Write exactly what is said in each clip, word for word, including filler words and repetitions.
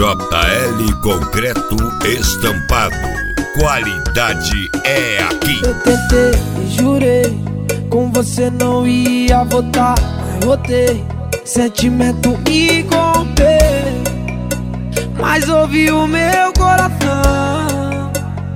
L Concreto Estampado. Qualidade é aqui. Eu tentei e jurei, com você não ia voltar, mas voltei. Sentimento me corrompeu, mas ouvi o meu coração.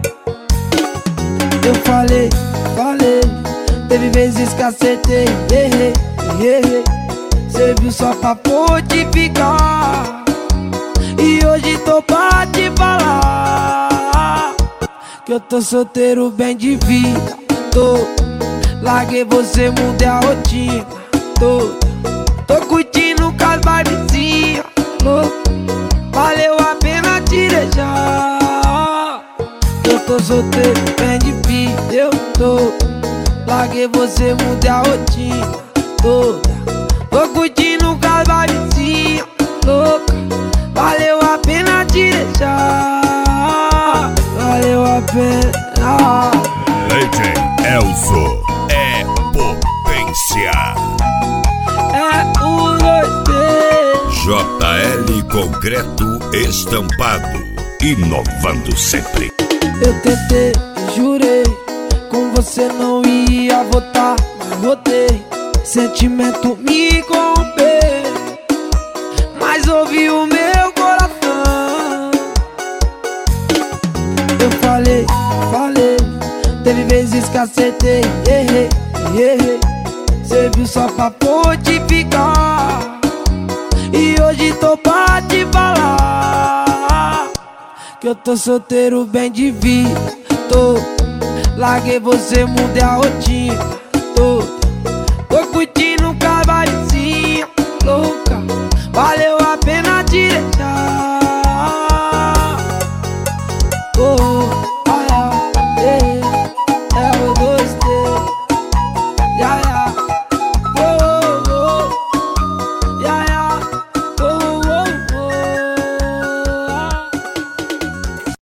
Eu falei, falei, teve vezes que acertei, errei, errei. Cê viu só pra fortificar, e hoje tô pra te falar que eu tô solteiro bem de vida. Tô, larguei você, mudei a rotina. Tô, tô curtindo com as barbezinhas. Valeu a pena te deixar. Eu tô solteiro bem de vida. Eu tô, larguei você, mudei a rotina. Tô, tô curtindo com as barbezinhas. Louca, valeu a pena te deixar. Valeu a pena. Legend Elzo é potência. É o dois D. J L Concreto Estampado. Inovando sempre. Eu tentei e jurei, com você não ia voltar, mas voltei. Sentimento me corrompeu, mas ouvi o meu coração. Eu falei, falei, teve vezes que acertei, errei, errei. Cê viu só pra fortificar, e hoje tô pra te falar que eu tô solteiro bem de vida. Tô, larguei você, mudei a rotina.